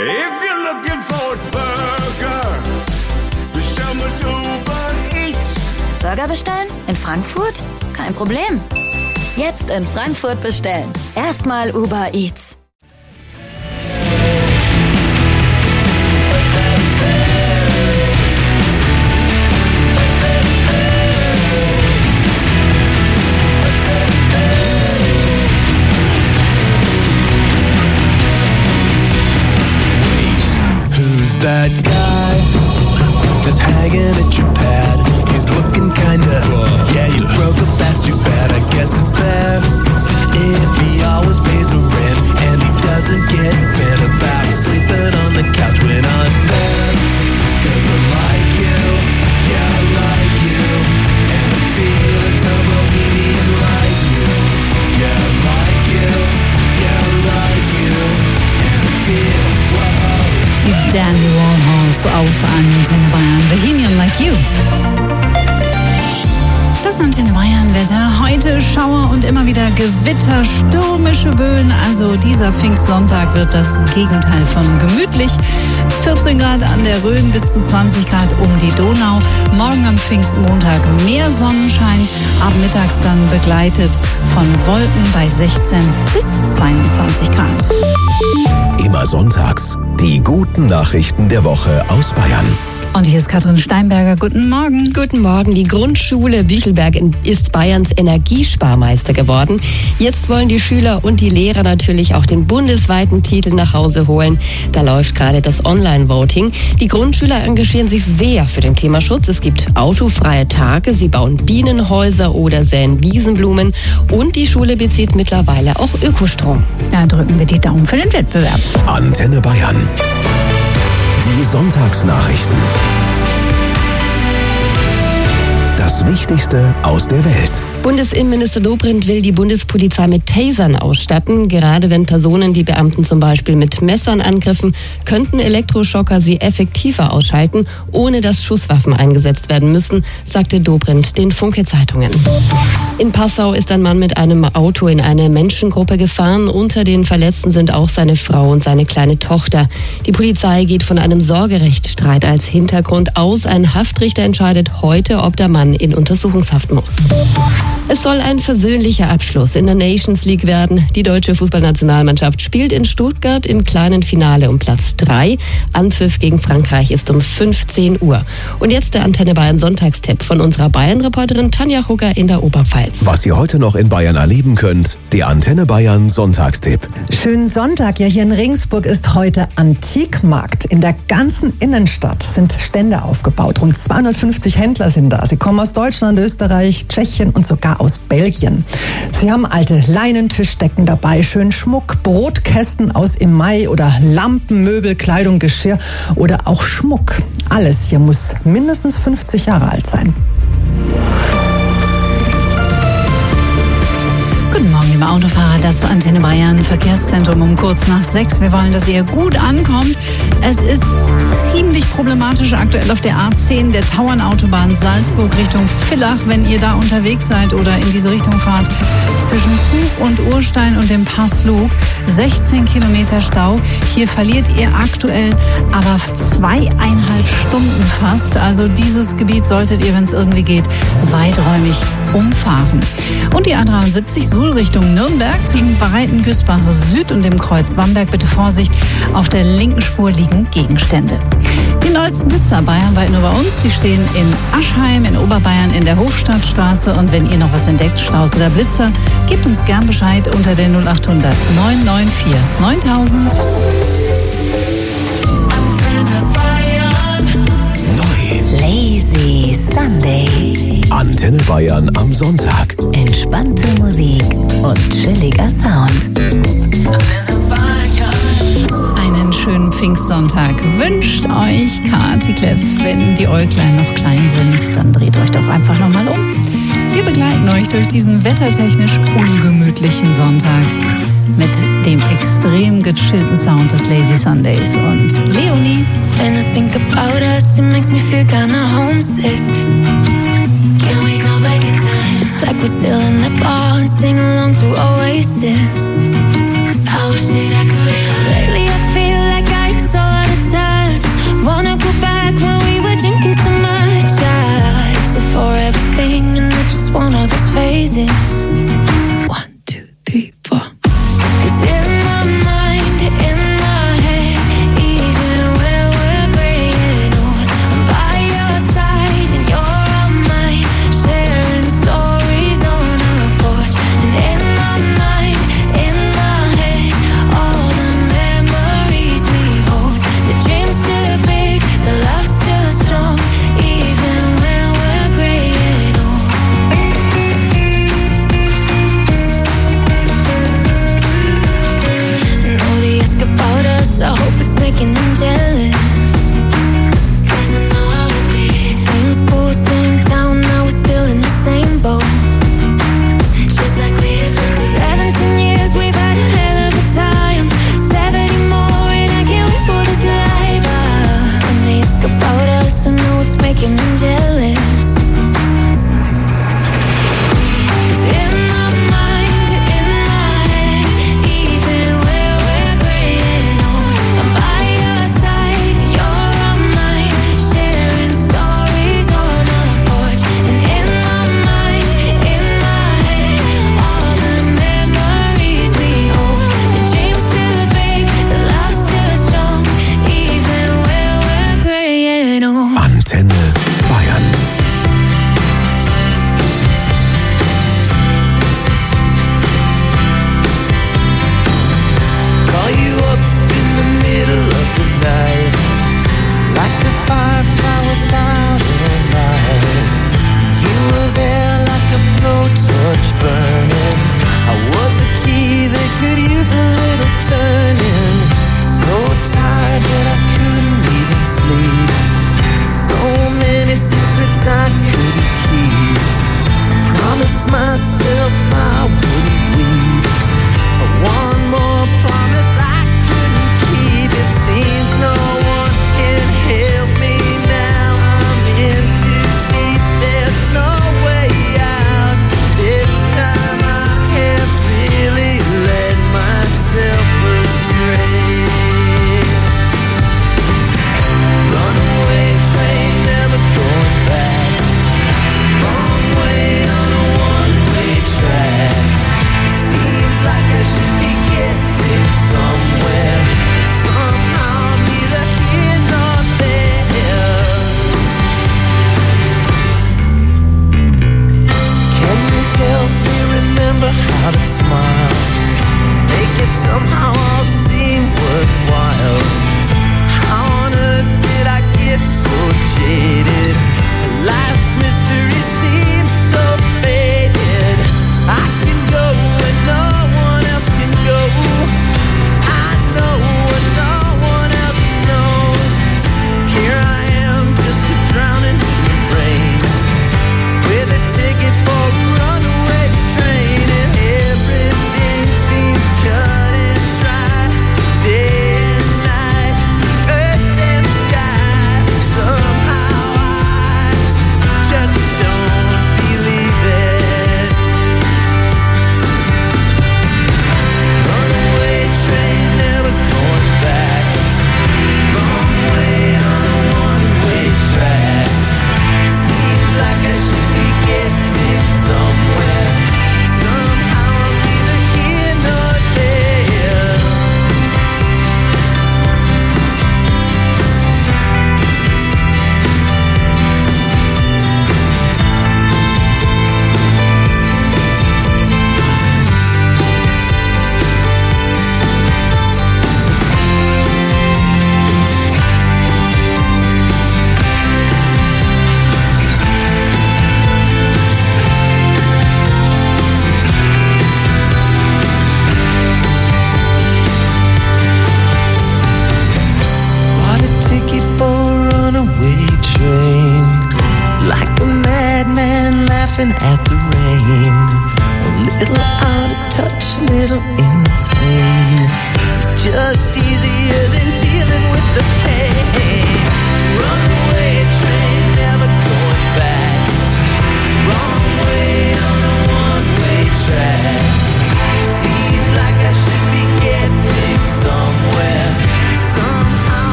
If you're looking for a burger, bestell mit Uber Eats. Burger bestellen? In Frankfurt? Kein Problem. Jetzt in Frankfurt bestellen. Erstmal Uber Eats. That guy just hanging at your pad. He's looking kinda, yeah, you broke up, that's too bad. I guess it's fair if he always pays the rent and he doesn't get bent about sleeping on the couch when I'm there. 'Cause I like you, yeah, I like you, and I feel it's a bohemian like you. Yeah, I like you, yeah, I like you, and I feel, whoa. Die Dandy Warhols auf Antenne Bayern. Bohemian Like You. Das Antenne Bayern Wetter. Heute Schauer und immer wieder Gewitter, stürmische Böen. Also dieser Pfingstsonntag wird das Gegenteil von gemütlich. 14 Grad an der Rhön, bis zu 20 Grad um die Donau. Morgen am Pfingstmontag mehr Sonnenschein. Ab mittags dann begleitet von Wolken bei 16 bis 22 Grad. Immer sonntags die guten Nachrichten der Woche aus Bayern. Und hier ist Katrin Steinberger. Guten Morgen. Guten Morgen. Die Grundschule Büchelberg ist Bayerns Energiesparmeister geworden. Jetzt wollen die Schüler und die Lehrer natürlich auch den bundesweiten Titel nach Hause holen. Da läuft gerade das Online-Voting. Die Grundschüler engagieren sich sehr für den Klimaschutz. Es gibt autofreie Tage, sie bauen Bienenhäuser oder säen Wiesenblumen. Und die Schule bezieht mittlerweile auch Ökostrom. Da drücken wir die Daumen für den Wettbewerb. Antenne Bayern. Die Sonntagsnachrichten. Das Wichtigste aus der Welt. Bundesinnenminister Dobrindt will die Bundespolizei mit Tasern ausstatten. Gerade wenn Personen die Beamten zum Beispiel mit Messern angriffen, könnten Elektroschocker sie effektiver ausschalten, ohne dass Schusswaffen eingesetzt werden müssen, sagte Dobrindt den Funke-Zeitungen. In Passau ist ein Mann mit einem Auto in eine Menschengruppe gefahren. Unter den Verletzten sind auch seine Frau und seine kleine Tochter. Die Polizei geht von einem Sorgerechtsstreit als Hintergrund aus. Ein Haftrichter entscheidet heute, ob der Mann in Untersuchungshaft muss. Es soll ein versöhnlicher Abschluss in der Nations League werden. Die deutsche Fußballnationalmannschaft spielt in Stuttgart im kleinen Finale um Platz 3. Anpfiff gegen Frankreich ist um 15 Uhr. Und jetzt der Antenne Bayern Sonntagstipp von unserer Bayern-Reporterin Tanja Hugger in der Oberpfalz. Was ihr heute noch in Bayern erleben könnt, der Antenne Bayern Sonntagstipp. Schönen Sonntag. Ja, hier in Regensburg ist heute Antikmarkt. In der ganzen Innenstadt sind Stände aufgebaut. Rund 250 Händler sind da. Sie kommen aus Deutschland, Österreich, Tschechien und sogar aus Belgien. Sie haben alte Leinentischdecken dabei, schön Schmuck, Brotkästen aus Emaille oder Lampen, Möbel, Kleidung, Geschirr oder auch Schmuck. Alles hier muss mindestens 50 Jahre alt sein. Guten Morgen, liebe Autofahrer, das Antenne Bayern Verkehrszentrum um kurz nach 6. Wir wollen, dass ihr gut ankommt. Es ist ziemlich problematisch aktuell auf der A10, der Tauernautobahn Salzburg Richtung Villach, wenn ihr da unterwegs seid oder in diese Richtung fahrt. Zwischen Buch und Urstein und dem Pass Lug 16 Kilometer Stau. Hier verliert ihr aktuell aber 2,5 Stunden fast. Also dieses Gebiet solltet ihr, wenn es irgendwie geht, weiträumig umfahren. Und die A73 Suhl Richtung Nürnberg zwischen Breiten-Güßbach Süd und dem Kreuz Bamberg. Bitte Vorsicht, auf der linken Spur liegen Gegenstände. Die neuesten Blitzer bayernweit nur bei uns, die stehen in Aschheim, in Oberbayern, in der Hofstadtstraße. Und wenn ihr noch was entdeckt, Staus oder Blitzer, gebt uns gern Bescheid unter der 0800 994 9000. Lazy Sunday. Antenne Bayern am Sonntag. Entspannte Musik und chilliger Sound. Einen schönen Pfingstsonntag wünscht euch Kati Kleff. Wenn die Äuglein noch klein sind, dann dreht euch doch einfach nochmal um. Wir begleiten euch durch diesen wettertechnisch ungemütlichen Sonntag mit dem extrem gechillten Sound des Lazy Sundays und Leonie. When I think about us, it makes me feel kinda homesick. Can we go back in time? It's like we're still in the bar and sing along to Oasis. I wish that I could. Lately I feel like I used so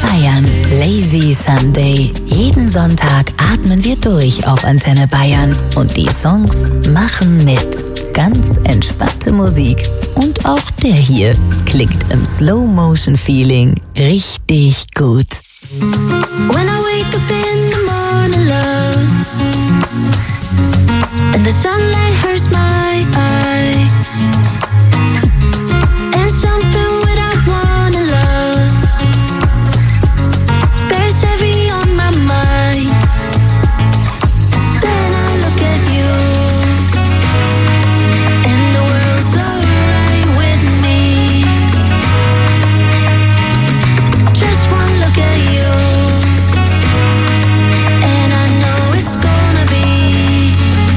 Bayern. Lazy Sunday. Jeden Sonntag atmen wir durch auf Antenne Bayern. Und die Songs machen mit. Ganz entspannte Musik. Und auch der hier klickt im Slow-Motion-Feeling richtig gut. When I wake up in the morning, love, and the sunlight hurts my eyes, and something without wanting love bears heavy on my mind. Then I look at you, and the world's alright with me. Just one look at you, and I know it's gonna be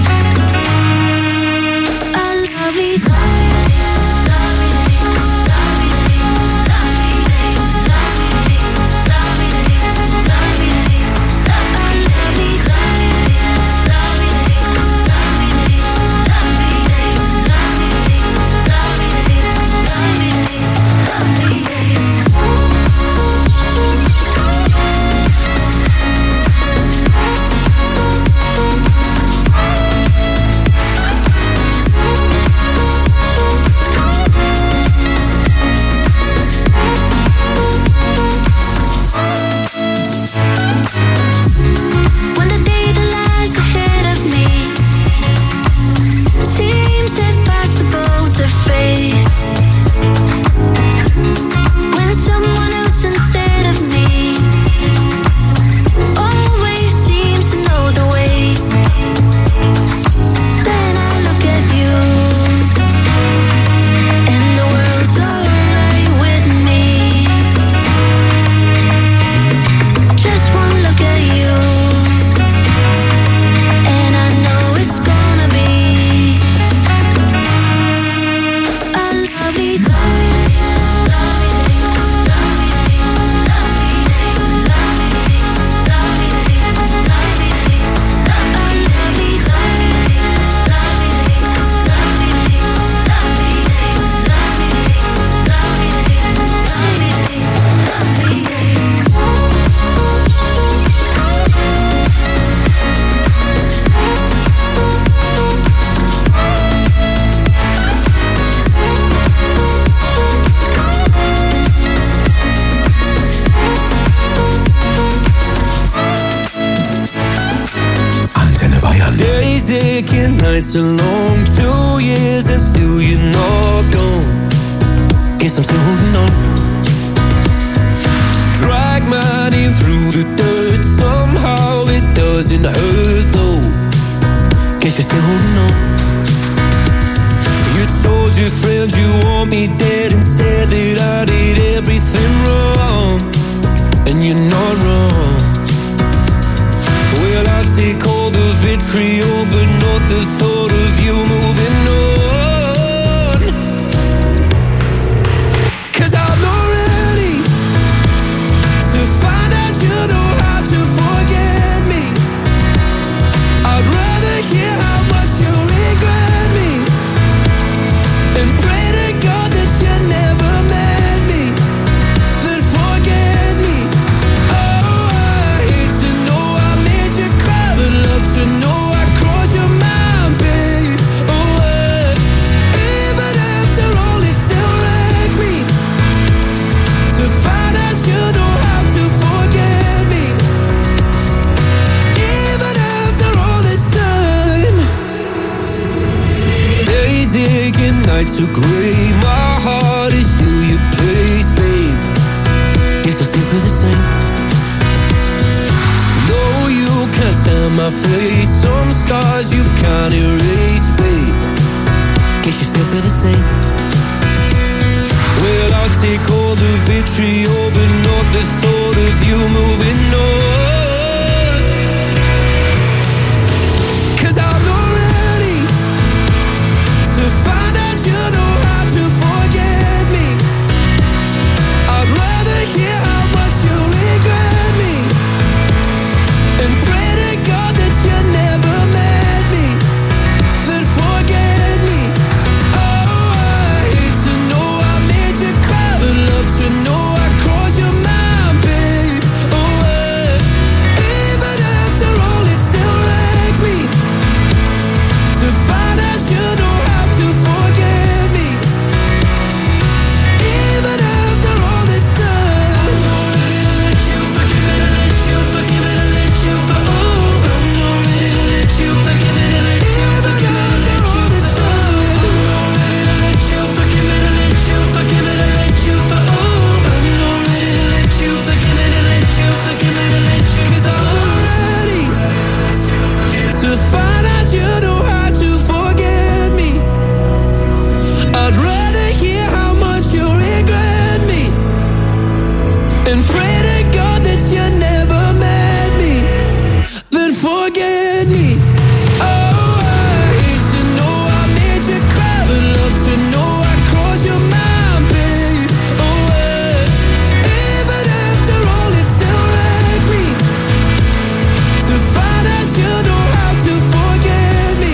a lovey-dovey. When the day that lies ahead of me seems impossible to face, when someone else instead of me always seems to know the way, then I look at you, and the world's alright with me. Just one look at you, and I know it's gonna be a lovey-dovey. Antenne Bayern. Days aching, nights are long, 2 years and still you're not gone. Guess I'm still holding on. Drag my name through the dirt, somehow it doesn't hurt though. Guess you're still holding on. You told your friends you want me dead and said that I did everything wrong, and you're not wrong. Well, I'll take all the vitriol, but not the thought of you moving on. 'Cause I'm not ready to find out you know how to forget me. I'd rather hear how much you regret me, and pray to God that you never met me, then forget me. Oh, I hate to know I made you cry, but love to know I crossed your mind, babe. Oh, even after all, it still wrecked me to find out you know how to forget me. Even after all this time, days aching, nights are gray. My heart is still your place, babe. Guess I still feel the same. No, you can't stand my face. Some scars you can't erase, babe. Guess you still feel the same. Well, I'll take all the vitriol, but not the thought of you moving on. 'Cause I'm not ready to find out you know how to forget me. I'd rather hear how much you regret me, and pray to God that you never met me, then forget me. Oh, I hate to know I made you cry, but love to know forget me. Oh, I hate to know I made you cry, but love to know I crossed your mind, babe. Oh, even after all, it still wrecks me to find out you know how to forget me.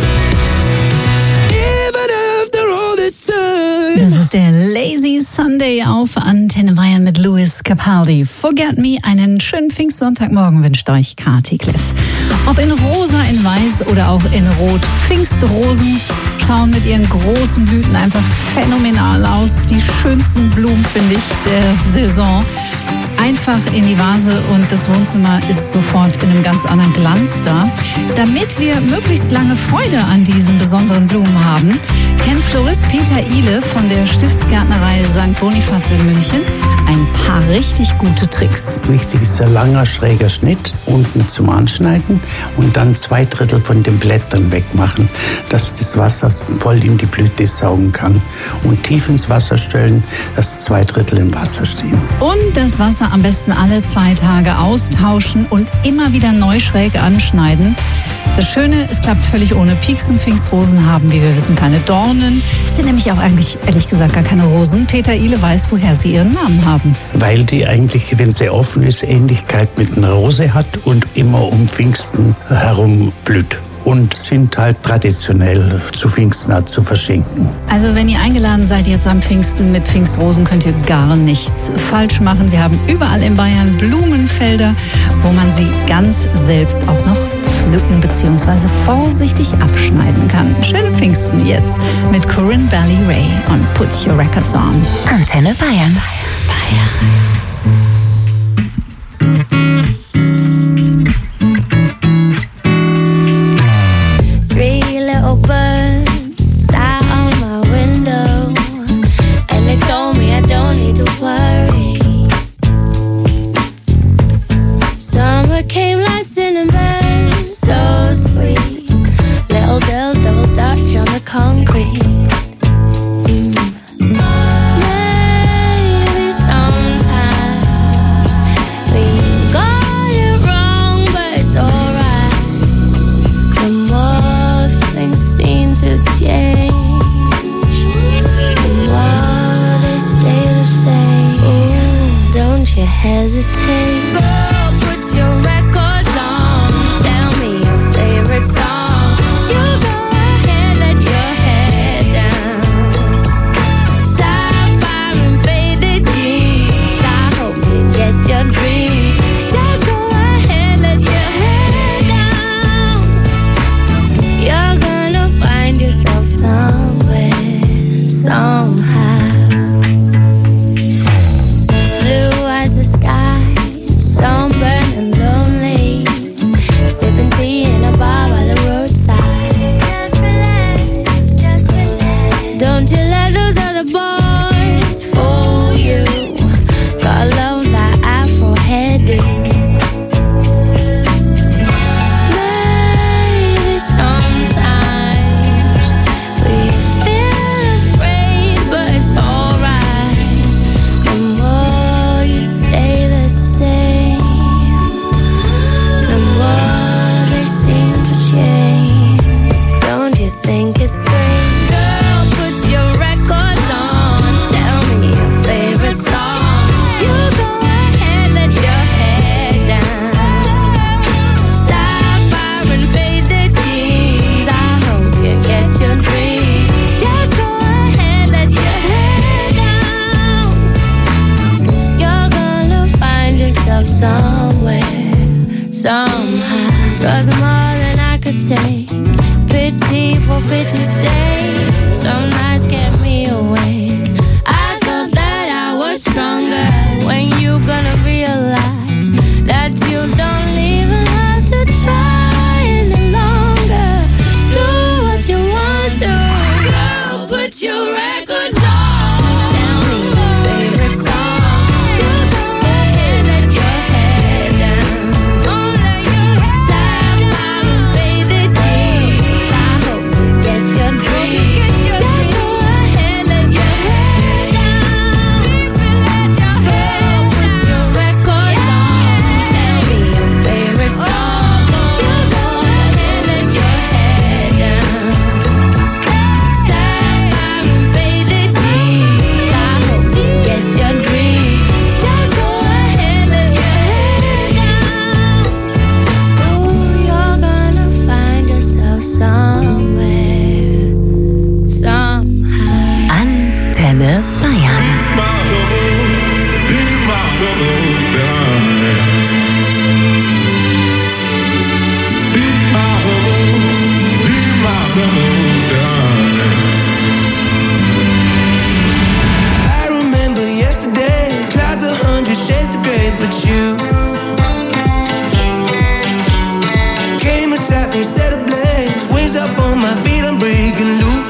Even after all this time. Das ist der Lazy Sunday auf Antenne Bayern mit Lewis Capaldi. Forget Me, einen schönen Pfingstsonntagmorgen wünscht euch Kati Cliff. Ob in rosa, in weiß oder auch in rot, Pfingstrosen schauen mit ihren großen Blüten einfach phänomenal aus. Die schönsten Blumen, finde ich, der Saison. Einfach in die Vase und das Wohnzimmer ist sofort in einem ganz anderen Glanz da. Damit wir möglichst lange Freude an diesen besonderen Blumen haben, kennt Florist Peter Ihle von der Stiftsgärtnerei St. Bonifaz in München ein paar richtig gute Tricks. Wichtig ist ein langer, schräger Schnitt unten zum Anschneiden und dann 2/3 von den Blättern wegmachen, dass das Wasser voll in die Blüte saugen kann. Und tief ins Wasser stellen, dass 2/3 im Wasser stehen. Und das Wasser am besten alle 2 Tage austauschen und immer wieder neu schräg anschneiden. Das Schöne, es klappt völlig ohne Pieksen. Pfingstrosen haben, wie wir wissen, keine Dornen. Es sind nämlich auch eigentlich, ehrlich gesagt, gar keine Rosen. Peter Ihle weiß, woher sie ihren Namen haben. Weil die eigentlich, wenn sie offen ist, Ähnlichkeit mit einer Rose hat und immer um Pfingsten herum blüht. Und sind halt traditionell zu Pfingsten zu verschenken. Also wenn ihr eingeladen seid jetzt am Pfingsten mit Pfingstrosen, könnt ihr gar nichts falsch machen. Wir haben überall in Bayern Blumenfelder, wo man sie ganz selbst auch noch pflücken bzw. vorsichtig abschneiden kann. Schöne Pfingsten jetzt mit Corinne Bailey Rae und Put Your Records On. Antenne Bayern. Blue as the sky, great with you. Came and sat me, set ablaze. Wings up on my feet, I'm breaking loose.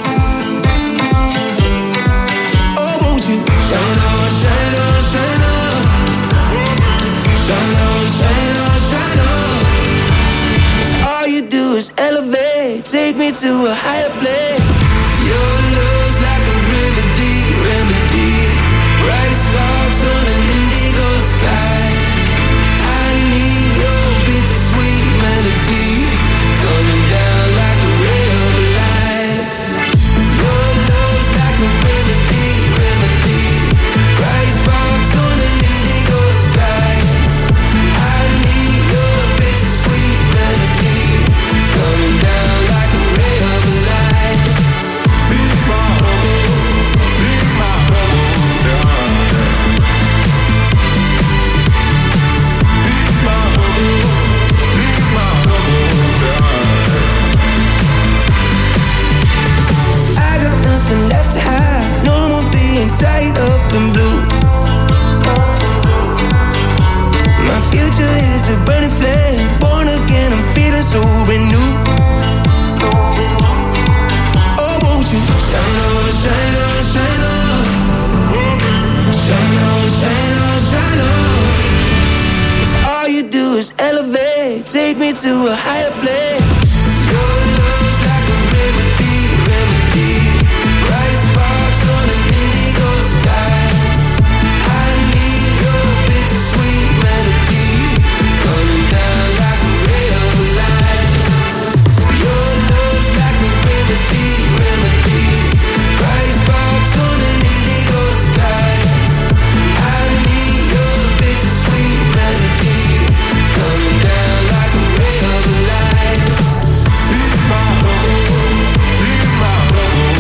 Oh, won't you shine on, shine on, shine on. Shine on, shine on, shine on. 'Cause all you do is elevate, take me to a higher place. Your love's like a remedy, remedy. Bright sparks on an indigo sky. I need your bittersweet melody coming down like a ray of light. Your love's like a remedy, remedy. Bright sparks on an indigo sky. I need your bittersweet melody coming down like a ray of light. Be my I got nothing left to hide. No more being tied up in blue. My future is a burning flame. Born again, I'm feeling so renewed. Oh, won't you shine on, shine on, shine on. Shine on, shine on, shine on. 'Cause all you do is elevate, take me to a higher place. Your love's like a remedy, remedy. Bright sparks on an indigo sky. I need your bittersweet melody coming down like a ray of light. Your love's like a remedy, remedy. Bright sparks on an indigo sky. I need your bittersweet melody coming down like a ray of light. Be my hope, be my hope,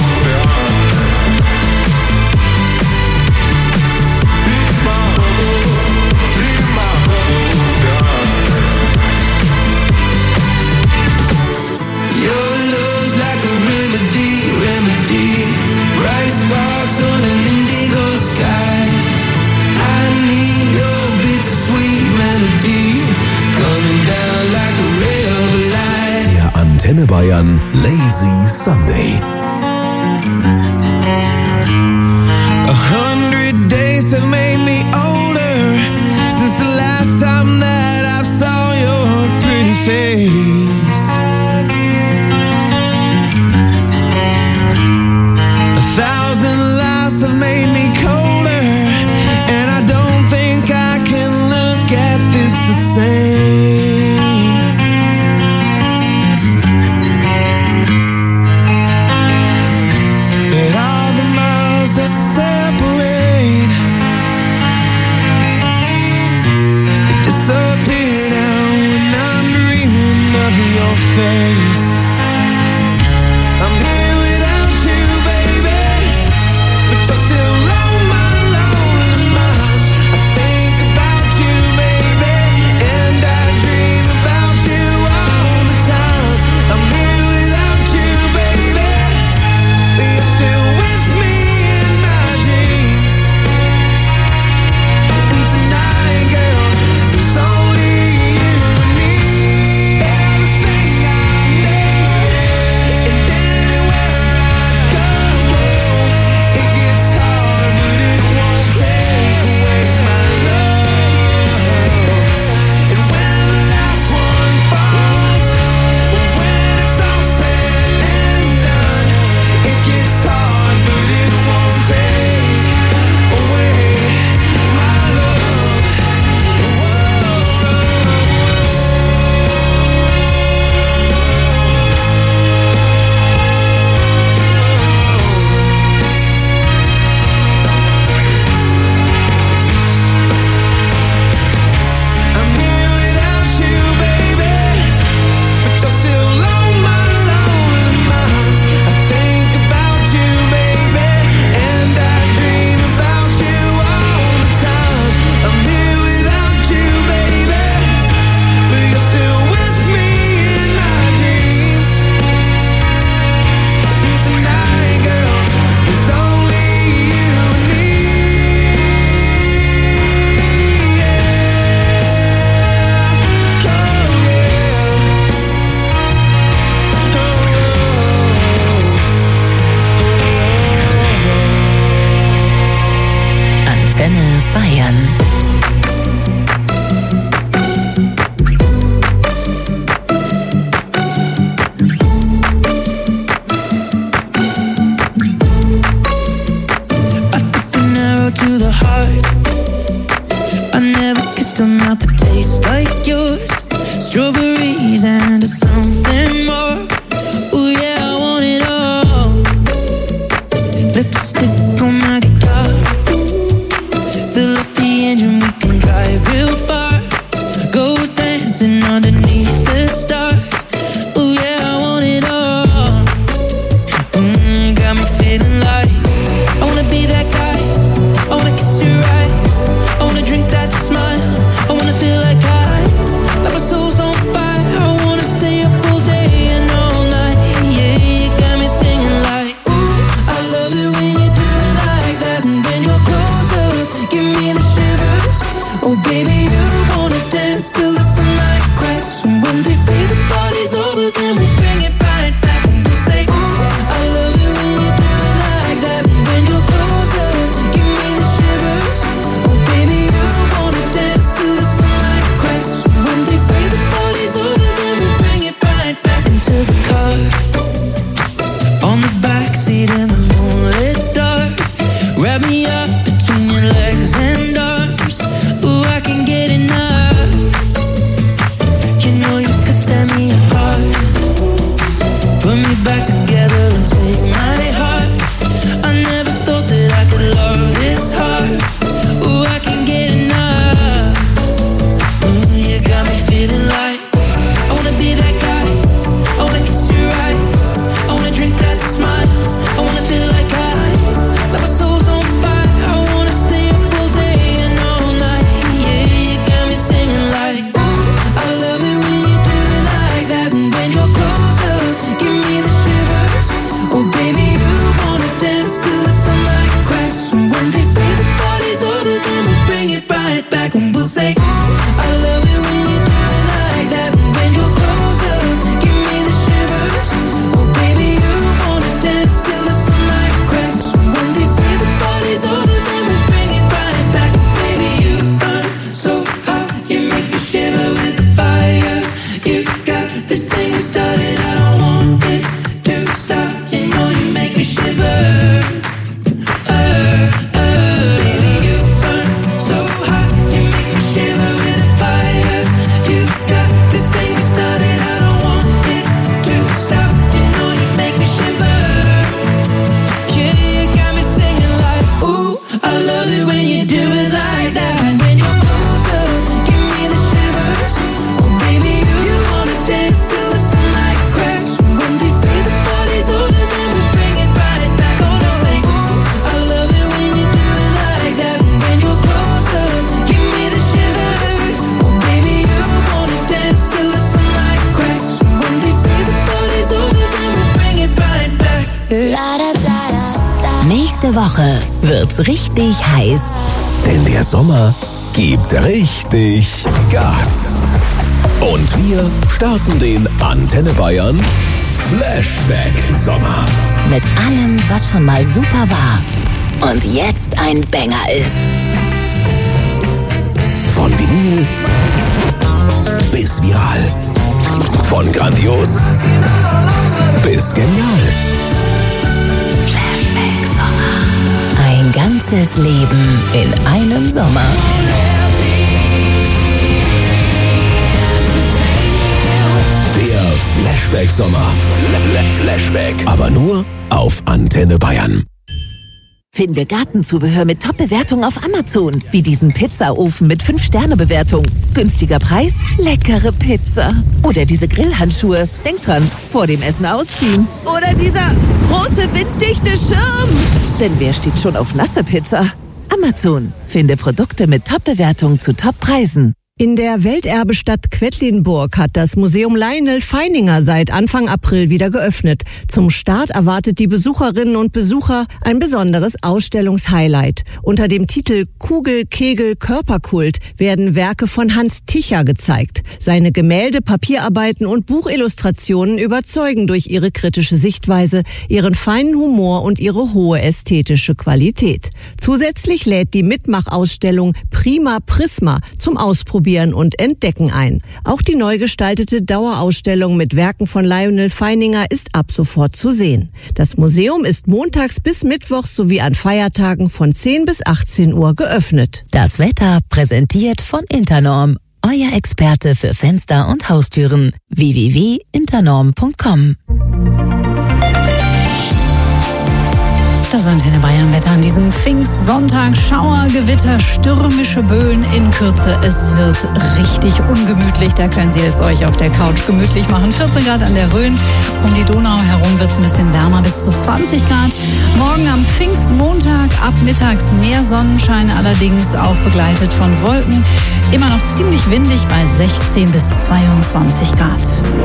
be my hope, be my hope. Your love's like a remedy, remedy. Bright sparks on an indigo sky. I need your bittersweet melody coming down like a ray of light. Der Antenne Bayern Lazy Sunday. 100 days have made me older since the last time that I saw your pretty face. 1,000 lives have made me colder, and I don't think I can look at this the same. still not the taste like yours. Strawberries and something more. Ooh yeah, I want it all. Lipstick on my guitar. Fill up the engine, we can drive real far. Go dancing underneath the stars. Ooh yeah, I want it all. Got me feeling like I wanna be that guy. I wanna kiss your eyes. I wanna drink that smile. I wanna feel like my soul's on fire. I wanna stay up all day and all night. Yeah, you got me singing like, ooh, I love it when you do it like that. And when you're closer, give me the shivers. Oh baby, you wanna dance till the sunlight cracks. And when they say the party's over, then we bring it right back. And we say, ooh, I love it when you do it like that. And when you're closer, give me the shivers. Oh baby, you wanna dance till the sunlight cracks. When they say the party's over, then we bring it right back into the car. On the backseat in the moonlit dark. Wrap me up between your legs and arms. Ooh, I can get enough. You know you could tear me apart. Put me back together and take my heart. I never thought that I could love this hard. Ooh, I can get enough. Ooh, you got me feeling like I wanna be that guy. I wanna kiss your eyes. I wanna drink that smile. I wanna feel like my soul's on fire. I wanna stay up all day and all night. Yeah, you got me singing like, ooh, I love it when you do it like that. And when you're closer, give me the shivers. Oh baby, you wanna dance till the sunlight cracks. And when they say the party's over, then we bring it right back. And we'll say, ooh, I love it when you do it like that. And when you're closer, give me the shivers. Oh baby, you wanna dance till the sunlight cracks. And when they say the party's over, then we bring it right back. Baby, you burn so hot, you make me shiver with the fire. You got this thing started, I don't want it to stop. You know you make me shiver. Baby, you burn so hot, you make me shiver with the fire. You got this thing started, I don't want it to stop. You know you make me shiver. Yeah, you got me singing like, ooh, I love it when you do it like that. And when you're closer, give me the shivers. Oh baby, you wanna dance till the sunlight cracks. When they say the party's over, then we bring it right back. Gonna say, ooh, I love it when you do it like that. And when you're closer, give me the shivers. Oh baby, you wanna dance till the sunlight cracks. When they say the party's over, then we bring it right back. Nächste Woche wird's richtig heiß. Denn der Sommer gibt richtig Gas. Und wir starten den Antenne Bayern Flashback Sommer. Mit allem, was schon mal super war und jetzt ein Banger ist. Von Vinyl bis viral. Von grandios bis genial. Flashback Sommer. Ein ganzes Leben in einem Sommer. Der Flashback Sommer. Flashback. Aber nur auf Antenne Bayern. Finde Gartenzubehör mit Top-Bewertung auf Amazon. Wie diesen Pizzaofen mit 5-Sterne-Bewertung. Günstiger Preis, leckere Pizza. Oder diese Grillhandschuhe. Denk dran, vor dem Essen ausziehen. Oder dieser große winddichte Schirm. Denn wer steht schon auf nasse Pizza? Amazon. Finde Produkte mit Top-Bewertung zu Top-Preisen. In der Welterbestadt Quedlinburg hat das Museum Lionel Feininger seit Anfang April wieder geöffnet. Zum Start erwartet die Besucherinnen und Besucher ein besonderes Ausstellungshighlight. Unter dem Titel Kugel, Kegel, Körperkult werden Werke von Hans Ticher gezeigt. Seine Gemälde, Papierarbeiten und Buchillustrationen überzeugen durch ihre kritische Sichtweise, ihren feinen Humor und ihre hohe ästhetische Qualität. Zusätzlich lädt die Mitmachausstellung Prima Prisma zum Ausprobieren Ausprobieren und Entdecken ein. Auch die neu gestaltete Dauerausstellung mit Werken von Lionel Feininger ist ab sofort zu sehen. Das Museum ist montags bis mittwochs sowie an Feiertagen von 10 bis 18 Uhr geöffnet. Das Wetter präsentiert von Internorm. Euer Experte für Fenster und Haustüren. www.internorm.com. Das Antenne Bayern Wetter an diesem Pfingstsonntag. Schauer, Gewitter, stürmische Böen in Kürze. Es wird richtig ungemütlich. Da können Sie es euch auf der Couch gemütlich machen. 14 Grad an der Rhön. Um die Donau herum wird es ein bisschen wärmer, bis zu 20 Grad. Morgen am Pfingstmontag ab mittags mehr Sonnenschein, allerdings auch begleitet von Wolken. Immer noch ziemlich windig bei 16 bis 22 Grad.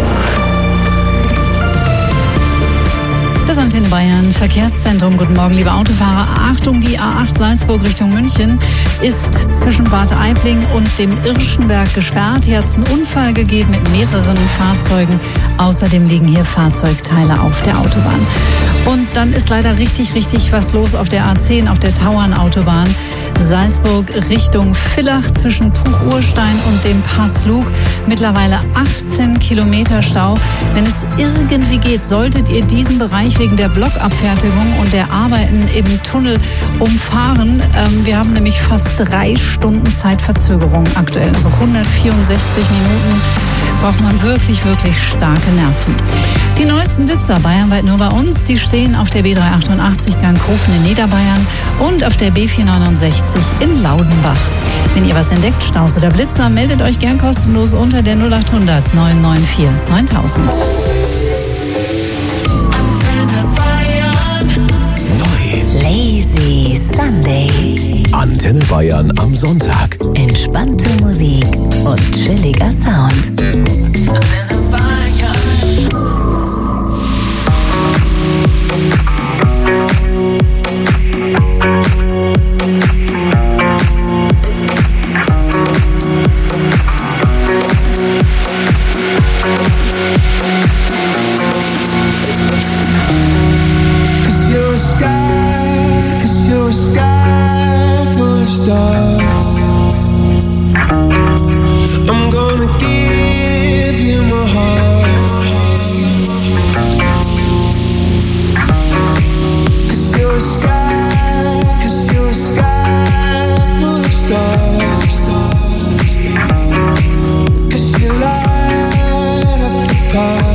Das Antenne Bayern Verkehrszentrum. Guten Morgen, liebe Autofahrer. Achtung, die A8 Salzburg Richtung München ist zwischen Bad Aibling und dem Irschenberg gesperrt. Hier hat es einen Unfall gegeben mit mehreren Fahrzeugen. Außerdem liegen hier Fahrzeugteile auf der Autobahn. Und dann ist leider richtig was los auf der A10, auf der Tauernautobahn. Salzburg Richtung Villach zwischen Puch-Urstein und dem Pass Lug. Mittlerweile 18 Kilometer Stau. Wenn es irgendwie geht, solltet ihr diesen Bereich wegen der Blockabfertigung und der Arbeiten im Tunnel umfahren. Wir haben nämlich fast 3 Stunden Zeitverzögerung aktuell. Also 164 Minuten braucht man wirklich starke Nerven. Die neuesten Blitzer bayernweit nur bei uns. Die stehen auf der B388 Ganghofen in Niederbayern und auf der B469 in Laudenbach. Wenn ihr was entdeckt, Staus oder Blitzer, meldet euch gern kostenlos unter der 0800 994 9000. Lazy Sunday. Antenne Bayern am Sonntag. Entspannte Musik und chilliger Sound. Antenne Bayern. I'm gonna give you my heart, 'cause you're a sky full of stars, 'cause you light up the path.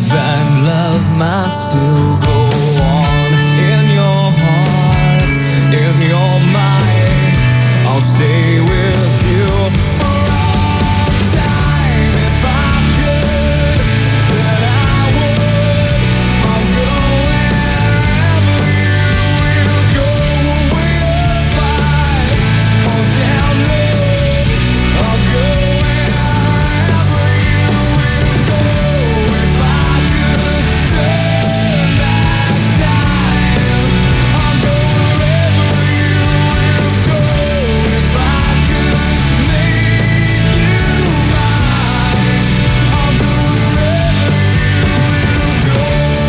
that love might still go on in your heart, in your mind. I'll stay with you for all time. If I could, then I would. I'll go wherever you will go. Way up high or down low. I'll go wherever you will go. If I could turn back time, I'll go wherever you will go. If I could make you mine, I'll go wherever you will go.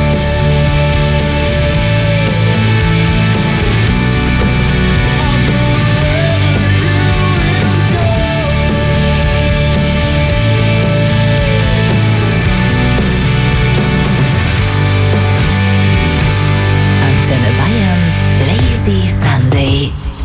Antenne Bayern, Lazy Sunday.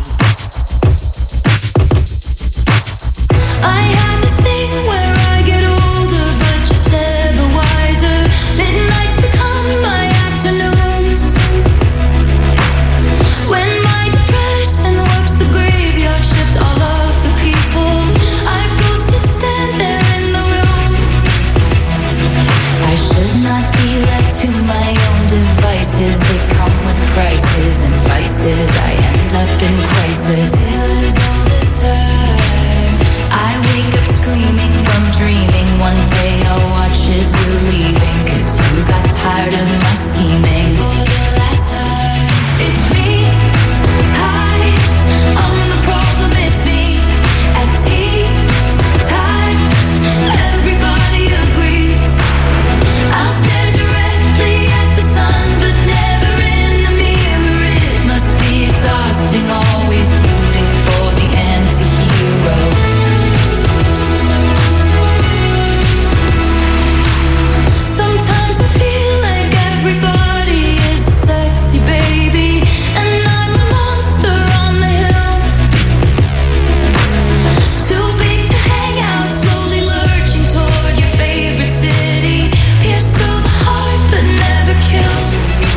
I have this thing where I get older, but just never wiser. Midnights become my afternoons. When my depression works the graveyard shift, all of the people I've ghosted stand there in the room. I should not be left to my own devices. They come with prices and vices. I end up in crisis. Still is all this time. I wake up screaming from dreaming. One day I'll watch as you're leaving, 'cause you got tired of my scheming. For the last time, it's me. Hi, I'm the problem, it's me. At tea time, everybody agrees. I'll stare directly at the sun, but never in the mirror. It must be exhausting, always rooting for the anti-hero. Sometimes I feel like everybody is a sexy baby, and I'm a monster on the hill. Too big to hang out, slowly lurching toward your favorite city. Pierced through the heart, but never killed.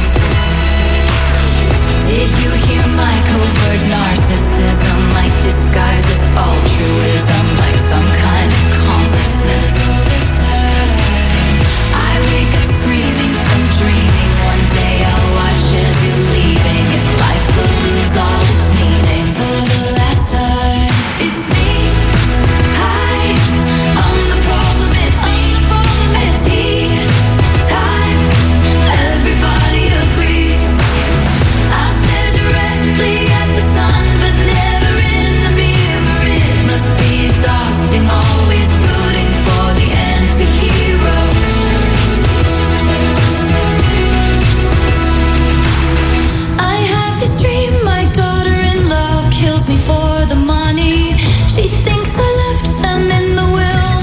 Did you hear my covert narcissism? Like disguise as altruism, like some kind of consciousness. All this time, I wake up screaming from dreaming. One day I'll watch as you're leaving, and life will lose all its meaning. For the last time, it's me. Hi, I'm the problem, it's me. At tea time, everybody agrees. I'll stare directly at the sun, but never in the mirror. It must be exhausting, always rooting for the anti-hero. I have this dream, my daughter-in-law kills me for the money. She thinks I left them in the will.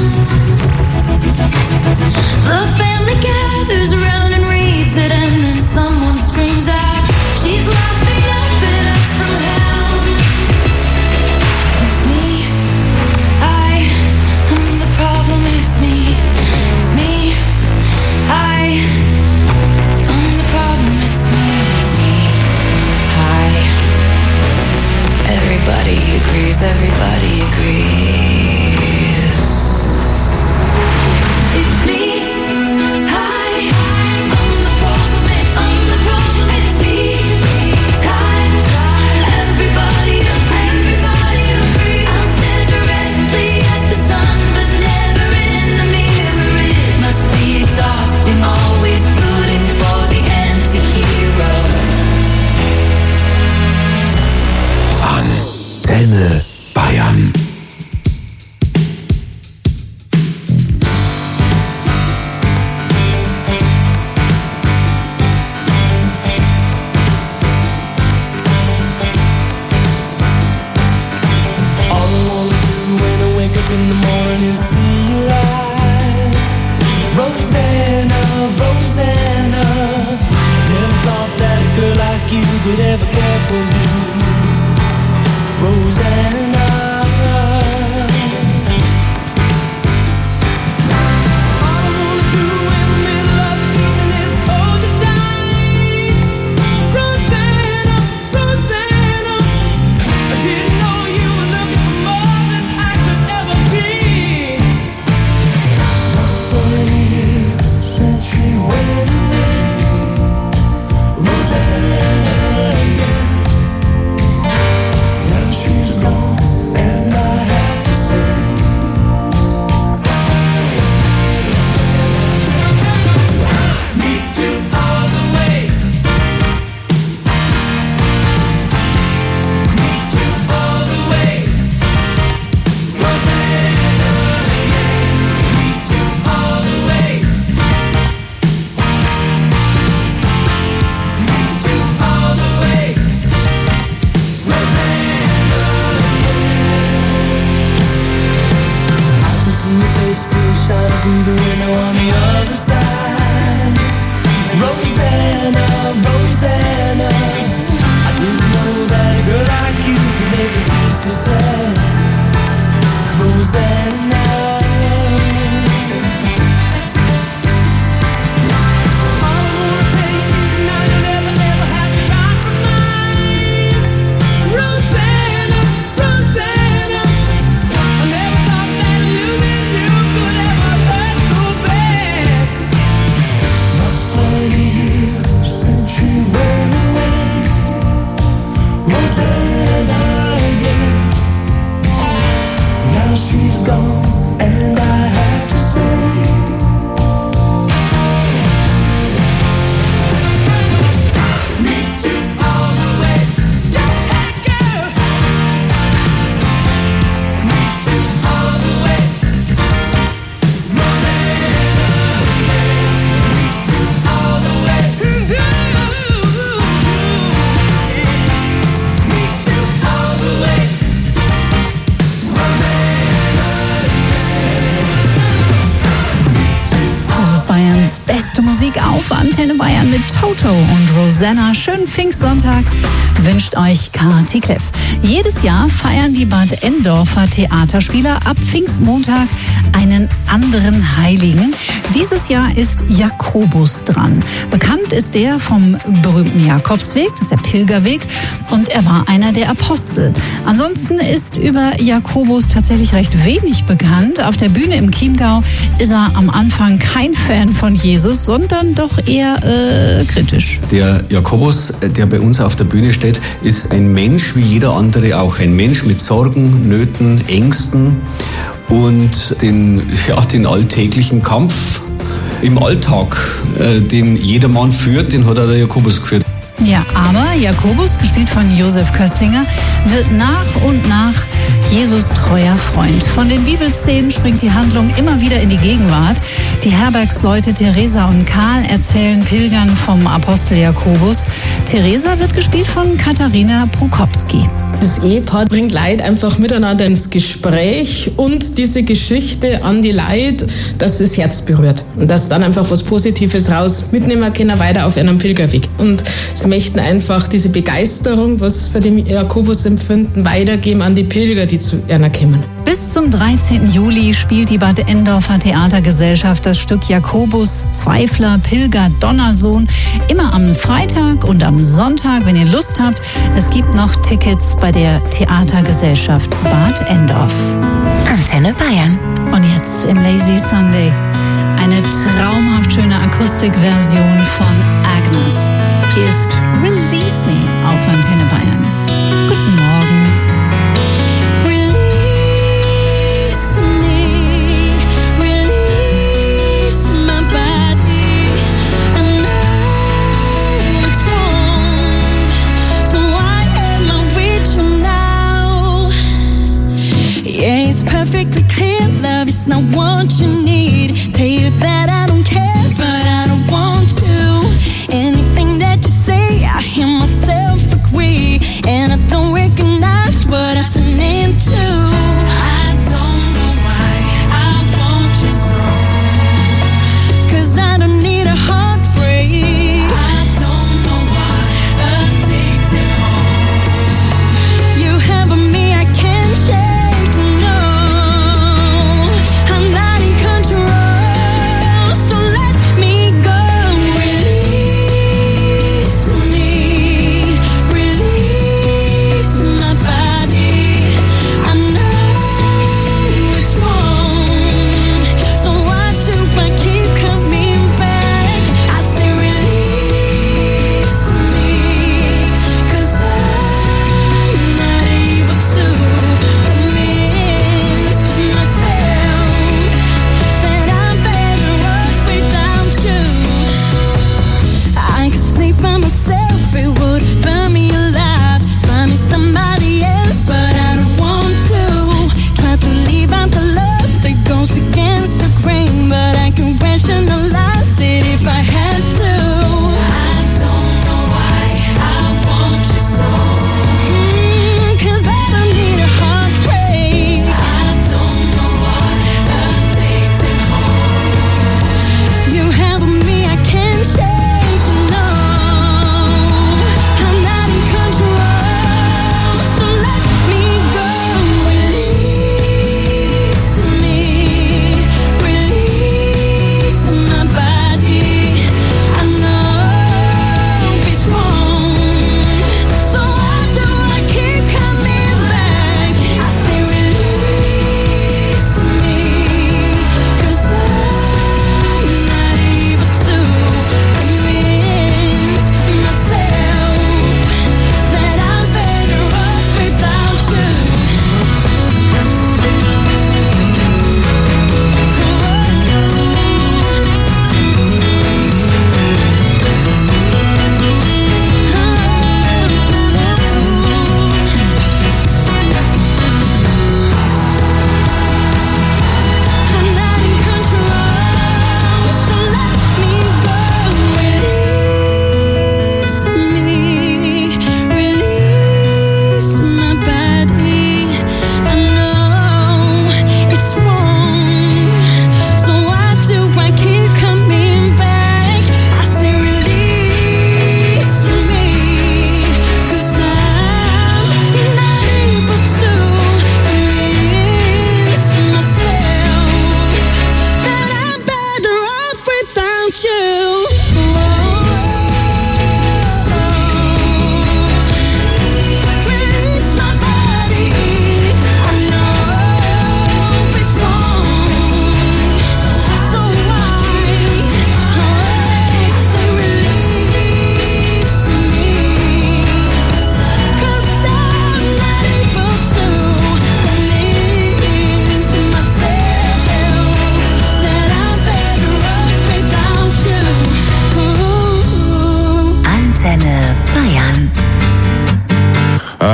The family gathers around and reads it, and then someone screams out, she's laughing up at us from hell. It's me. I'm the problem, it's me. It's me. I'm the problem, it's me. It's me. Hi. Everybody agrees, everybody agrees. It's me. Hi. I'm the problem, it's me. Time. Everybody agrees. I'll stare directly at the sun, but never in the mirror. It must be exhausting, always rooting for the anti-hero. Antenne Bayern. All I wanna do when I wake up in the morning is see you light. Rosanna, Rosanna, never thought that a girl like you could ever care for me. Rosanna, all I wanna do in the middle of the Rosanna. I didn't know that a girl like you could make me feel so sad. Rosanna. She's gone, and I have to say, me too all the way. Hey girl, me too all the way. Rosanna, me too all the way. Me too all the way. Bayerns beste Musik auf Antenne Bayern mit Toto und Rosanna. Schönen Pfingstsonntag wünscht euch Kati Kleff. Jedes Jahr feiern die Bad Endorfer Theaterspieler ab Pfingstmontag einen anderen Heiligen. Dieses Jahr ist Jakobus dran. Bekannt ist der vom berühmten Jakobsweg, das ist der Pilgerweg, und er war einer der Apostel. Ansonsten ist über Jakobus tatsächlich recht wenig bekannt. Auf der Bühne im Chiemgau ist er am Anfang kein Fan von Jesus, sondern doch eher kritisch. Der Jakobus, der bei uns auf der Bühne steht, ist ein Mensch wie jeder andere auch. Ein Mensch mit Sorgen, Nöten, Ängsten und den alltäglichen Kampf im Alltag, den jedermann führt, den hat auch der Jakobus geführt. Ja, aber Jakobus, gespielt von Josef Köstlinger, wird nach und nach Jesus treuer Freund. Von den Bibelszenen springt die Handlung immer wieder in die Gegenwart. Die Herbergsleute Theresa und Karl erzählen Pilgern vom Apostel Jakobus. Theresa wird gespielt von Katharina Prokopski. Das Ehepaar bringt Leid einfach miteinander ins Gespräch und diese Geschichte an die Leid, dass das Herz berührt und dass dann einfach was Positives raus mitnehmen können, weiter auf einem Pilgerweg. Und sie möchten einfach diese Begeisterung, was für den Jakobus empfinden, weitergeben an die Pilger, die zu einer kommen. Bis zum 13. Juli spielt die Bad Endorfer Theatergesellschaft das Stück Jakobus, Zweifler, Pilger, Donnersohn. Immer am Freitag und am Sonntag, wenn ihr Lust habt. Es gibt noch Tickets bei der Theatergesellschaft Bad Endorf. Antenne Bayern. Und jetzt im Lazy Sunday eine traumhaft schöne Akustikversion von Agnes. Hier ist Release Me auf Antenne Bayern. Guten Morgen. Perfectly clear, love is not what you need. Tell you that I don't care, but I don't want to. Anything that you say, I hear myself agree, and I don't recognize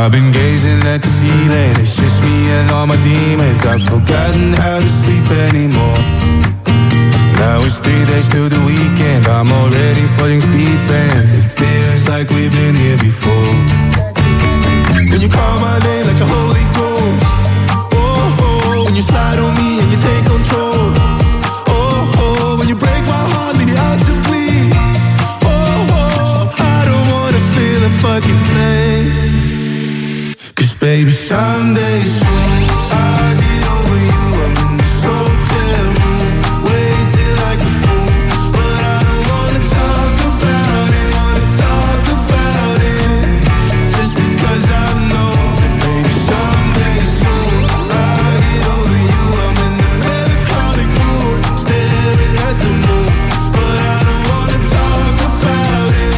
I've been gazing at the ceiling, it's just me and all my demons. I've forgotten how to sleep anymore. Now it's 3 days till the weekend, I'm already falling deep and it feels like we've been here before. When you call my name like a Holy Ghost, oh, oh, when you slide on me and you take control, oh, oh, when you break my heart, leave it out to bleed, oh, oh, I don't wanna feel a fucking thing. Cause baby, someday soon I'll get over you. I'm in this hotel room, waiting like a fool, but I don't wanna talk about it, just because I know that baby, someday soon I'll get over you. I'm in the melancholic mood, staring at the moon, but I don't wanna talk about it,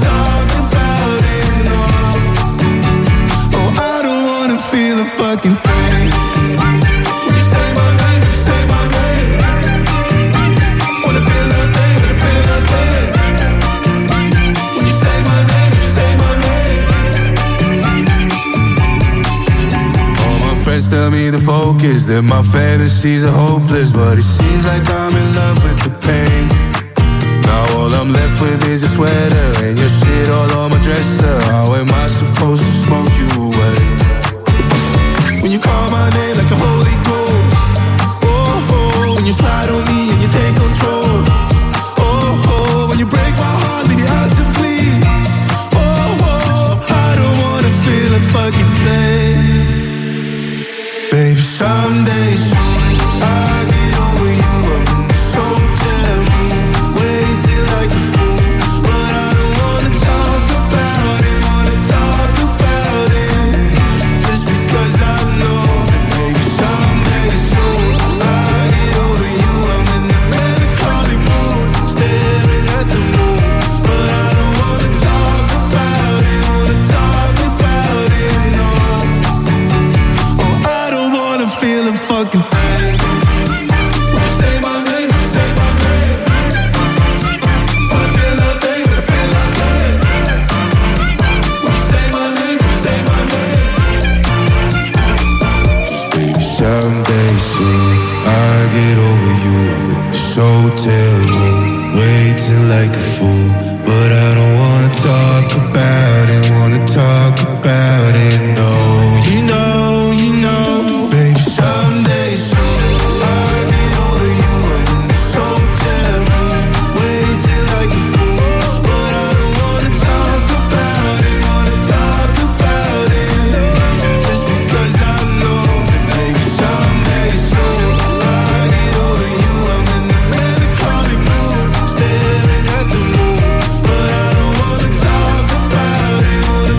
no. Oh, I don't wanna feel a fucking thing. When you say my name, when you say my name, wanna feel nothing, wanna feel nothing. When you say my name, when you say my name. All my friends tell me to focus, that my fantasies are hopeless, but it seems like I'm in love with the pain. Now all I'm left with is a sweater and your shit all on my dresser. How am I supposed to smoke you away? When you call my name like a Holy Ghost, oh, oh, when you slide on me and you take control, oh, oh, when you break my heart, leave it out to bleed, oh, oh, I don't wanna feel a fucking thing. Baby, someday soon I'll get over you. I'm in this hotel room, waiting like a fool, but I don't wanna talk about it, just because I know that baby, someday soon I'll get over you. I'm in the melancholic mood, staring at the moon, but I don't wanna talk about it, no. Oh, I don't wanna feel a fucking thing. When you say my name, when you say my name, wanna feel nothing, wanna feel nothing. When you say my name, when you say my name. Just baby, someday soon I'll get over you. I'm in this hotel room, waiting like a fool, but I don't wanna talk about it, no. You know, baby, someday soon I'll get over you. I'm in this hotel room, waiting like a fool, but I don't wanna talk about it, just because I know that baby, someday soon I'll get over you. I'm in the melancholic mood, staring at the moon, but I don't wanna talk about it,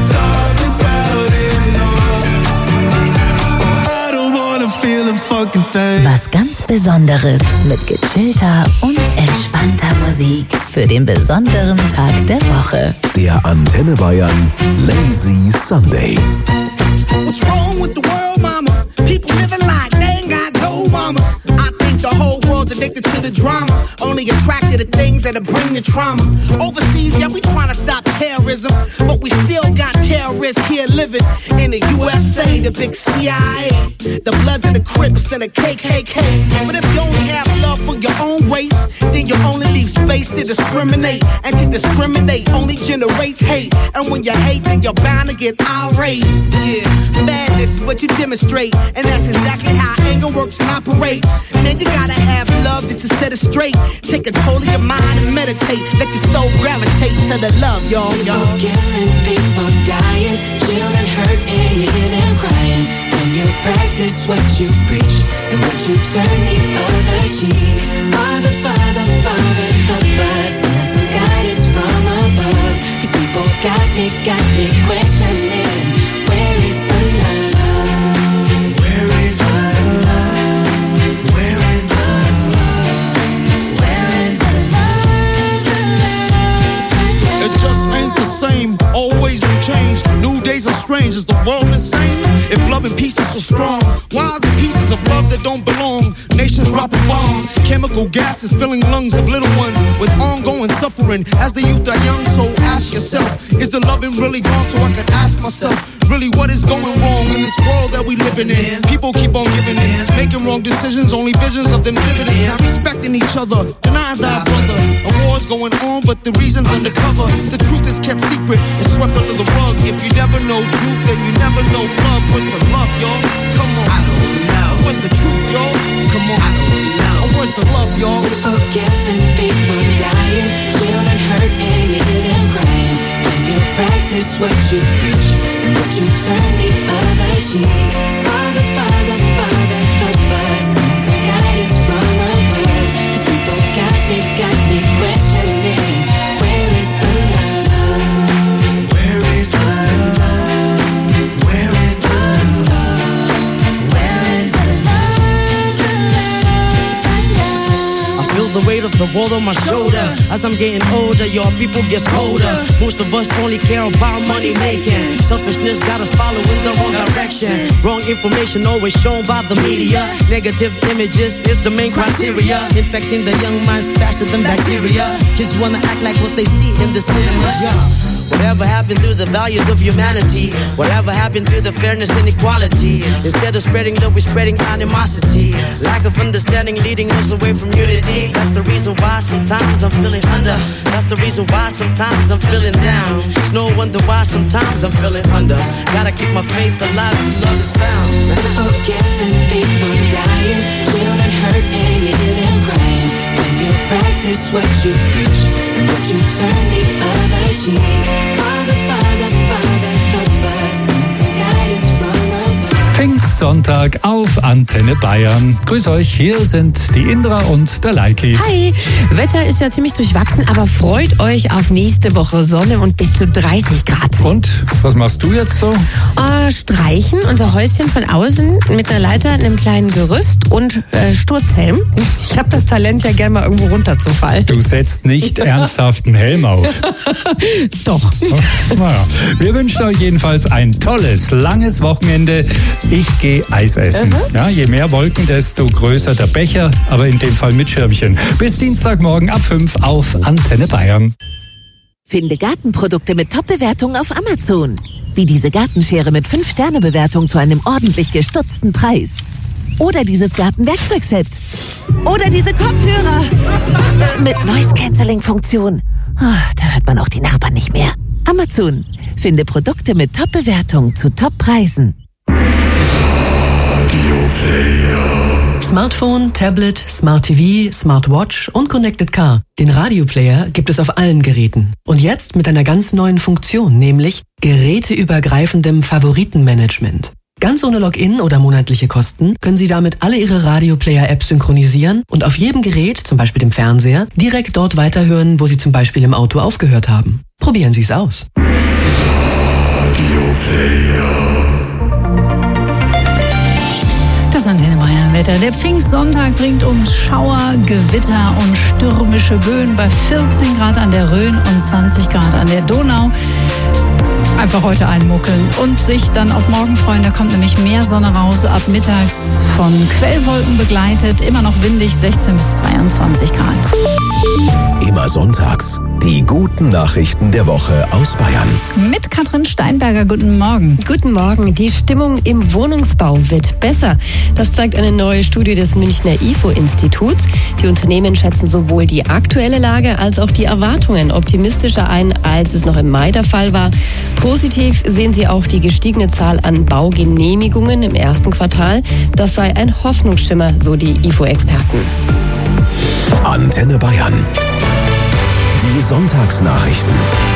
no. Oh, I don't wanna feel a fucking thing. Was ganz Besonderes mit gechillter und entspannter Musik für den besonderen Tag der Woche. Der Antenne Bayern Lazy Sunday. What's wrong with the world, mama? People living like they ain't got no mamas. I think the whole world's addicted to the drama, only attracted to things that'll bring the trauma. Overseas, yeah, we trying to stop terrorism, but we still got terrorists here living in the USA, the big CIA, the Bloods and the Crips and the KKK. But if you only have love for your own race, then you only leave space to discriminate, and to discriminate only generates hate. And when you hate, then you're bound to get irate. Yeah, madness is what you demonstrate, and that's exactly how anger works and operates. Man, you gotta have love just to set it straight. Take control of your mind and meditate. Let your soul gravitate to the love, y'all. People killing, people dying, children hurt and you hear them crying. When you practice what you preach and what you turn the other cheek. Father, Father, Father, help us, send some guidance from above. These people got me questioning, where is the love? Where is the love? Where is the love? Where is the love? It just ain't the same, always in change. New days are strange, is the world insane? If love and peace is so strong, why are the pieces of love that don't belong? Nations dropping bombs, chemical gases filling lungs of little ones with ongoing suffering as the youth are young. So ask yourself, is the loving really gone? So I could ask myself, really what is going wrong in this world that we living in. People keep on giving in, making wrong decisions, only visions of them dividends. Not respecting each other, denying thy brother. A war's going on, but the reason's undercover. The truth is kept secret, it's swept under the rug. If you never know truth, then you never know love. What's the love, y'all? Come on. I don't know. What's the truth, y'all? Come on. I don't know. What's the love, y'all? People killing, people dying, children hurt and you hear them crying. When you practice what you preach, but you turn the other cheek. Father, Father, Father, help us. Send some guidance from above. 'Cause people got me questioning. Where is the love? Where is the love? Where is the love? Where is the love? The love? I feel the weight of the world on my shoulder. As I'm getting older, your people gets colder. Most of us only care about money making. Selfishness got us following the wrong direction. Wrong information always shown by the media. Negative images is the main criteria. Infecting the young minds faster than bacteria. Kids wanna act like what they see in the cinema. Yeah. Whatever happened to the values of humanity? Whatever happened to the fairness and equality? Instead of spreading love, we're spreading animosity. Lack of understanding leading us away from unity. That's the reason why sometimes I'm feeling under. That's the reason why sometimes I'm feeling down. It's no wonder why sometimes I'm feeling under. Gotta keep my faith alive till love is found. People killing, people dying, children hurt and you hear them crying. When you practice what you preach, but you turn the other cheek. Father, Father, Father, help us. Send some guidance from above. Pfingstsonntag auf Antenne Bayern. Grüß euch, hier sind die Indra und der Leiki. Hi, Wetter ist ja ziemlich durchwachsen, aber freut euch auf nächste Woche Sonne und bis zu 30 Grad. Und, was machst du jetzt so? Streichen, unser Häuschen von außen mit einer Leiter, einem kleinen Gerüst und Sturzhelm. Ich habe das Talent ja gerne mal irgendwo runterzufallen. Du setzt nicht ernsthaft einen Helm auf. Doch. Naja, wir wünschen euch jedenfalls ein tolles, langes Wochenende. Ich gehe Eis essen. Ja, je mehr Wolken, desto größer der Becher, aber in dem Fall mit Schirmchen. Bis Dienstagmorgen ab 5 auf Antenne Bayern. Finde Gartenprodukte mit Top-Bewertungen auf Amazon. Wie diese Gartenschere mit 5-Sterne-Bewertung zu einem ordentlich gestutzten Preis. Oder dieses Gartenwerkzeugset. Oder diese Kopfhörer. Mit Noise-Canceling-Funktion. Da hört man auch die Nachbarn nicht mehr. Amazon. Finde Produkte mit Top-Bewertung zu Top-Preisen. Smartphone, Tablet, Smart TV, Smartwatch und Connected Car. Den Radioplayer gibt es auf allen Geräten. Und jetzt mit einer ganz neuen Funktion, nämlich geräteübergreifendem Favoritenmanagement. Ganz ohne Login oder monatliche Kosten können Sie damit alle Ihre Radioplayer-Apps synchronisieren und auf jedem Gerät, zum Beispiel dem Fernseher, direkt dort weiterhören, wo Sie zum Beispiel im Auto aufgehört haben. Probieren Sie es aus. Das Antenne Bayern Wetter. Der Pfingstsonntag bringt uns Schauer, Gewitter und stürmische Böen bei 14 Grad an der Rhön und 20 Grad an der Donau. Einfach heute einmuckeln und sich dann auf morgen freuen. Da kommt nämlich mehr Sonne raus, ab mittags von Quellwolken begleitet. Immer noch windig, 16 bis 22 Grad. Immer sonntags die guten Nachrichten der Woche aus Bayern. Mit Katrin Steinberger, guten Morgen. Guten Morgen. Die Stimmung im Wohnungsbau wird besser. Das zeigt eine neue Studie des Münchner IFO-Instituts. Die Unternehmen schätzen sowohl die aktuelle Lage als auch die Erwartungen optimistischer ein, als es noch im Mai der Fall war. Positiv sehen sie auch die gestiegene Zahl an Baugenehmigungen im ersten Quartal. Das sei ein Hoffnungsschimmer, so die IFO-Experten. Antenne Bayern. Die Sonntagsnachrichten.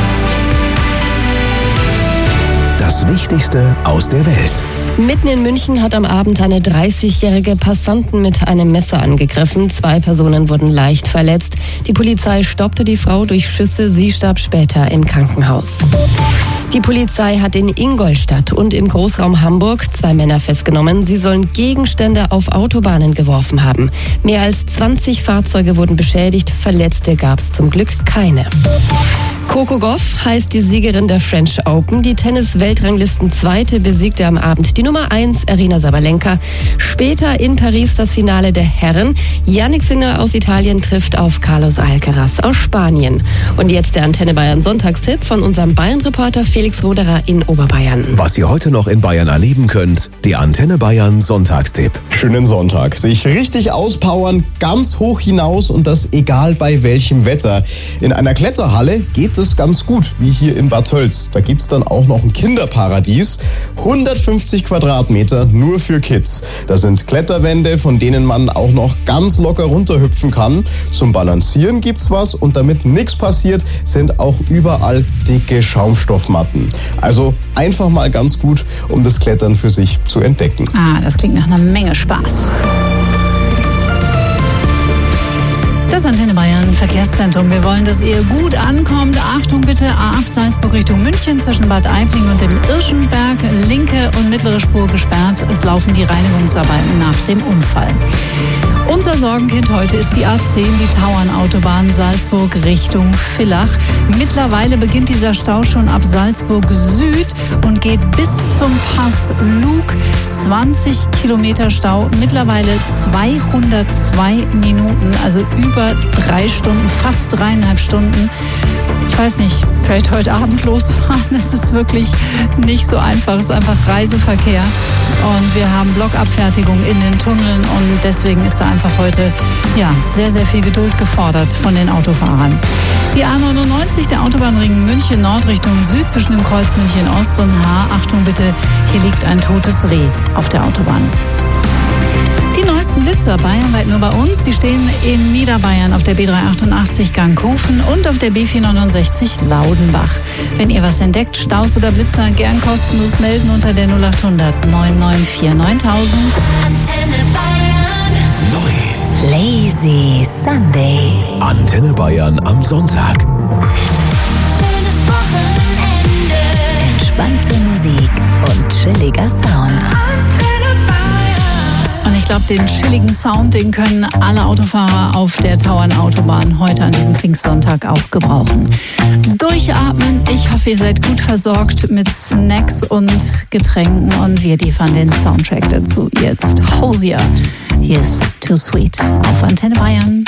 Das Wichtigste aus der Welt. Mitten in München hat am Abend eine 30-jährige Passanten mit einem Messer angegriffen. 2 Personen wurden leicht verletzt. Die Polizei stoppte die Frau durch Schüsse. Sie starb später im Krankenhaus. Die Polizei hat in Ingolstadt und im Großraum Hamburg 2 Männer festgenommen. Sie sollen Gegenstände auf Autobahnen geworfen haben. Mehr als 20 Fahrzeuge wurden beschädigt. Verletzte gab es zum Glück keine. Coco Gauff heißt die Siegerin der French Open. Die Tennis-Weltranglisten-Zweite besiegte am Abend die Nummer 1, Aryna Sabalenka. Später in Paris das Finale der Herren. Jannik Sinner aus Italien trifft auf Carlos Alcaraz aus Spanien. Und jetzt der Antenne Bayern Sonntagstipp von unserem Bayern-Reporter Felix Roderer in Oberbayern. Was ihr heute noch in Bayern erleben könnt, der Antenne Bayern Sonntagstipp. Schönen Sonntag. Sich richtig auspowern, ganz hoch hinaus und das egal bei welchem Wetter. In einer Kletterhalle geht es ganz gut, wie hier in Bad Tölz. Da gibt's dann auch noch ein Kinderparadies. 150 Quadratmeter nur für Kids. Da sind Kletterwände, von denen man auch noch ganz locker runterhüpfen kann. Zum Balancieren gibt's was und damit nichts passiert, sind auch überall dicke Schaumstoffmatten. Also einfach mal ganz gut, um das Klettern für sich zu entdecken. Das klingt nach einer Menge Spaß. Das Antenne Bayern Verkehrszentrum. Wir wollen, dass ihr gut ankommt. Achtung bitte, A8 Salzburg Richtung München zwischen Bad Aibling und dem Irschenberg. Linke und mittlere Spur gesperrt. Es laufen die Reinigungsarbeiten nach dem Unfall. Unser Sorgenkind heute ist die A10, die Tauernautobahn Salzburg Richtung Villach. Mittlerweile beginnt dieser Stau schon ab Salzburg Süd und geht bis zum Pass Lug. 20 Kilometer Stau, mittlerweile 202 Minuten, also über 3 Stunden, fast 3,5 Stunden. Ich weiß nicht, vielleicht heute Abend losfahren, es ist wirklich nicht so einfach, es ist einfach Reiseverkehr und wir haben Blockabfertigung in den Tunneln und deswegen ist da einfach heute sehr, sehr viel Geduld gefordert von den Autofahrern. Die A99, der Autobahnring München Nord Richtung Süd zwischen dem Kreuz München Ost und H. Achtung bitte, hier liegt ein totes Reh auf der Autobahn. Die neuesten Blitzer bayernweit nur bei uns. Sie stehen in Niederbayern auf der B388 Ganghofen und auf der B469 Laudenbach. Wenn ihr was entdeckt, Staus oder Blitzer, gern kostenlos melden unter der 0800 994 9000. Antenne Bayern. Neu. Lazy Sunday. Antenne Bayern am Sonntag. Schönes Wochenende. Entspannte Musik und chilliger Sound. Und ich glaube, den chilligen Sound, den können alle Autofahrer auf der Tauernautobahn heute an diesem Pfingstsonntag auch gebrauchen. Durchatmen. Ich hoffe, ihr seid gut versorgt mit Snacks und Getränken und wir liefern den Soundtrack dazu. Jetzt Hosier. Hier ist Too Sweet auf Antenne Bayern.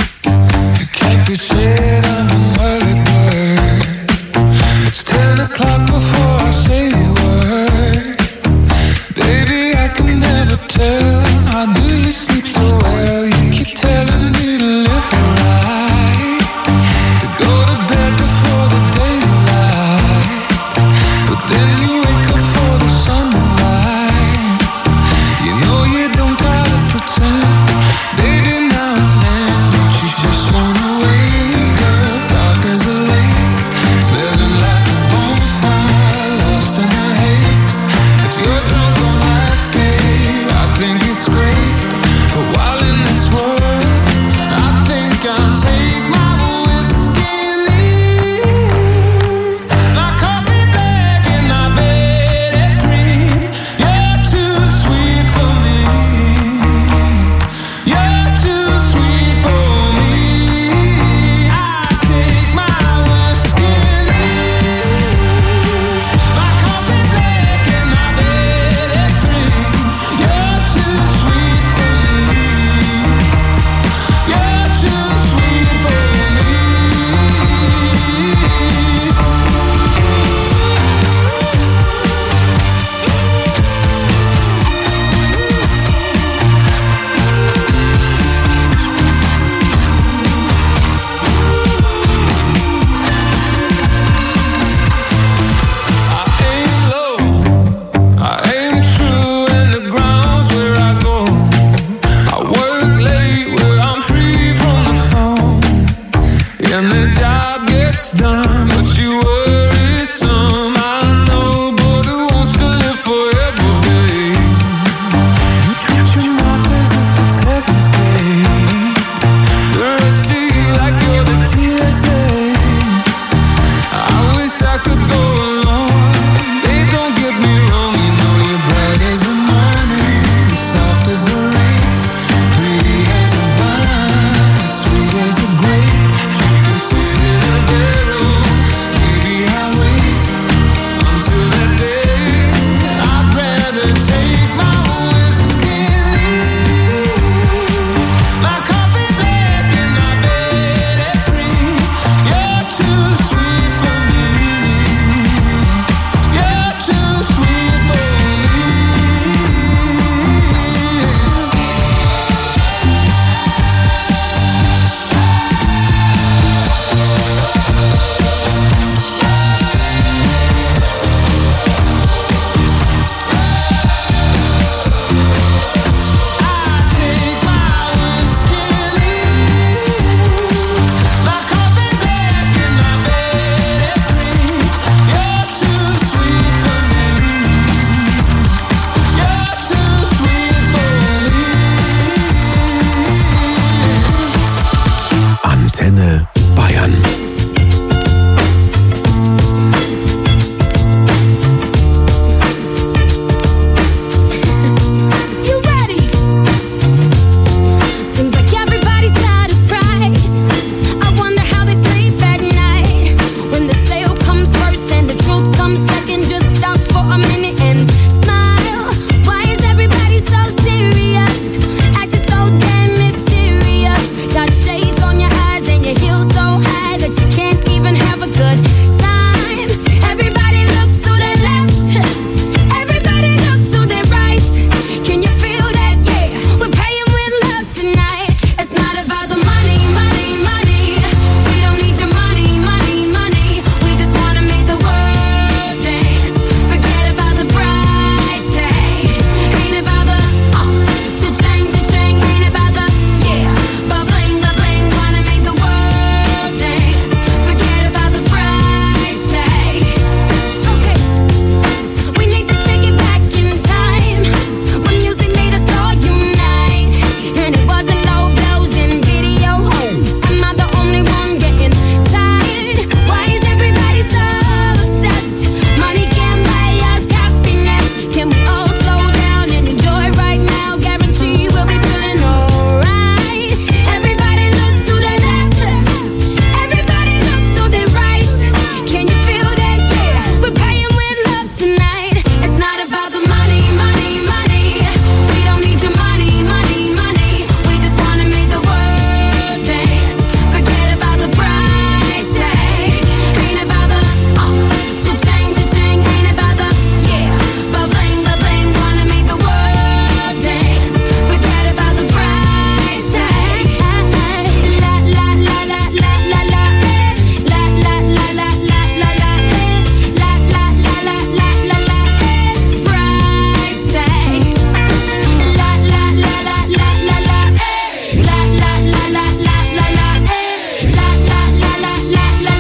It's 10 o'clock before I say a word. Baby, I can never tell. How do you sleep so well? You keep telling me to live right, to go to bed before the daylight, but then you wake up for the sunrise. You know you don't gotta pretend, baby, now and then. Don't you just wanna wake up dark as a lake, smelling like a bonfire, lost in the haze. If you're drunk on life, babe, I think it's great. But while in this world, I think I'll take my whiskey and leave. My coffee black in my bed at 3. You're too sweet for me. You're too sweet for me. I take my whiskey and leave. My coffee black in my bed at 3. You're too sweet for me. You're too sweet for me. I aim low, I aim true, and the ground's where I go. I work late where I'm free from the phone, and the job gets done, but you work